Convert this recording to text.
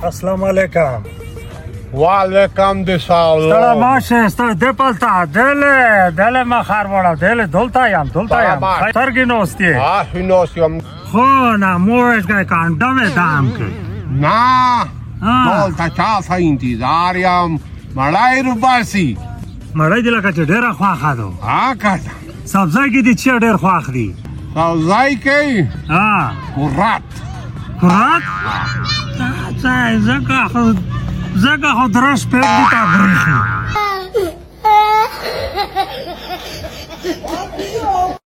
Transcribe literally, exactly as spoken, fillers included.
السلام علیکم. وعلیکم د سلام. ستړی ماشه ستړی دی پلته دله دله ما خر وړه دله دلته یم دلته یم سترګې نوستې ها نوستیم خو نه موږ که کانډمې دام کې نه دلته چا څه انتظار یم مړی روباسي مړی دې لکه چې ډېره خوښه ده ها که سبزی کې دې چې ډېر خوښ دي سبزی کې ها کرات کرات ځکه خو ځکه خو درش پیټ دي تا برېښي